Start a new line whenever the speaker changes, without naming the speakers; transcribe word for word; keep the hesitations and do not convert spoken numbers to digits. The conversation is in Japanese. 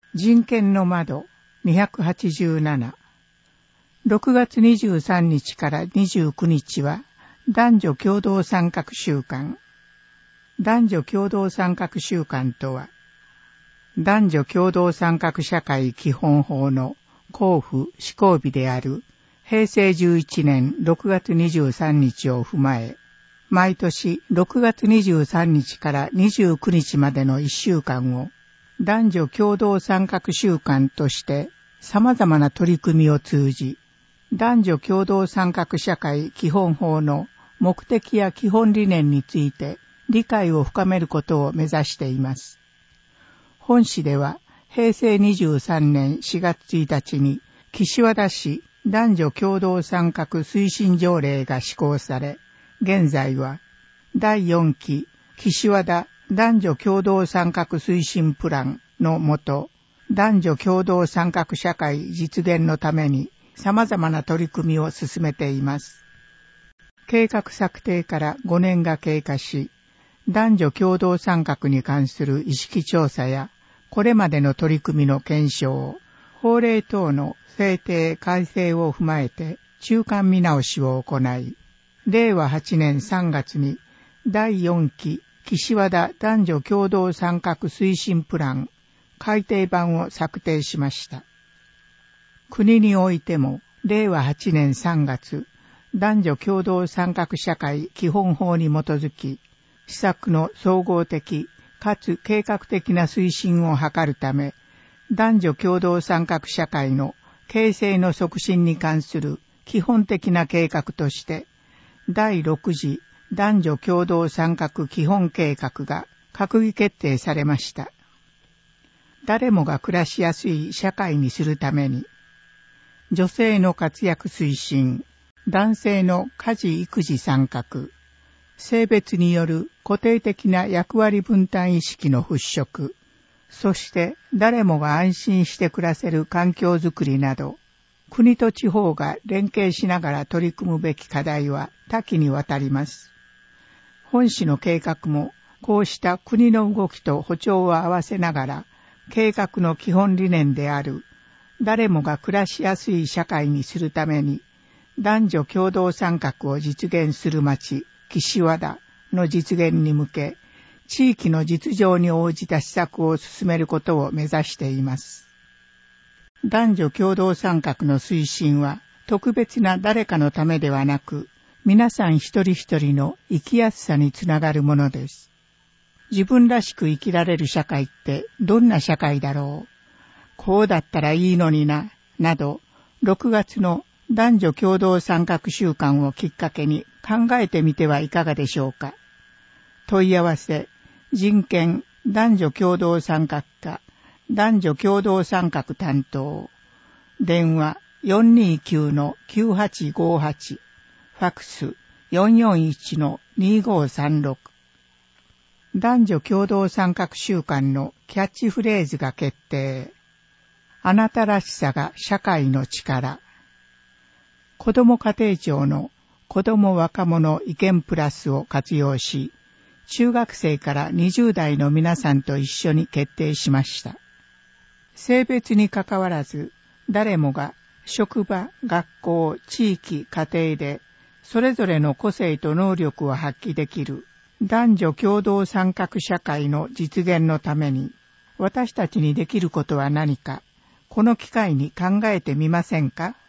人権の窓にひゃくはちじゅうなな。ろくがつにじゅうさんにちからにじゅうくにちは男女共同参画週間。男女共同参画週間とは、男女共同参画社会基本法の公布施行日であるへいせいじゅういちねんろくがつにじゅうさんにちを踏まえ、毎年ろくがつにじゅうさんにちからにじゅうくにちまでのいっしゅうかんを男女共同参画週間として様々な取り組みを通じ、男女共同参画社会基本法の目的や基本理念について理解を深めることを目指しています。本市ではへいせいにじゅうさんねんしがつついたちに岸和田市男女共同参画推進条例が施行され、現在はだいよんき岸和田男女共同参画推進プランのもと、男女共同参画社会実現のために様々な取り組みを進めています。計画策定からごねんが経過し、男女共同参画に関する意識調査や、これまでの取り組みの検証、法令等の制定改正を踏まえて中間見直しを行い、れいわはちねんさんがつにだいよんき岸和田男女共同参画推進プラン改訂版を策定しました。国においてもれいわはちねんさんがつ、男女共同参画社会基本法に基づき、施策の総合的かつ計画的な推進を図るため、男女共同参画社会の形成の促進に関する基本的な計画として、だいろくじ男女共同参画基本計画が閣議決定されました。誰もが暮らしやすい社会にするために、女性の活躍推進、男性の家事育児参画、性別による固定的な役割分担意識の払拭、そして誰もが安心して暮らせる環境づくりなど、国と地方が連携しながら取り組むべき課題は多岐にわたります。本市の計画もこうした国の動きと歩調を合わせながら、計画の基本理念である誰もが暮らしやすい社会にするために、男女共同参画を実現する町、岸和田の実現に向け、地域の実情に応じた施策を進めることを目指しています。男女共同参画の推進は、特別な誰かのためではなく、皆さん一人一人の生きやすさにつながるものです。自分らしく生きられる社会ってどんな社会だろう。こうだったらいいのにな、など、ろくがつの男女共同参画週間をきっかけに考えてみてはいかがでしょうか。問い合わせ、人権男女共同参画課、男女共同参画担当、電話 よんにきゅうのきゅうはちごはち、ファクス よんよんいちのにごさんろく。男女共同参画週間のキャッチフレーズが決定。あなたらしさが社会の力。子ども家庭庁の子ども若者意見プラスを活用し、中学生からにじゅうだいの皆さんと一緒に決定しました。性別にかかわらず、誰もが職場、学校、地域、家庭で、それぞれの個性と能力を発揮できる男女共同参画社会の実現のために、私たちにできることは何か、この機会に考えてみませんか？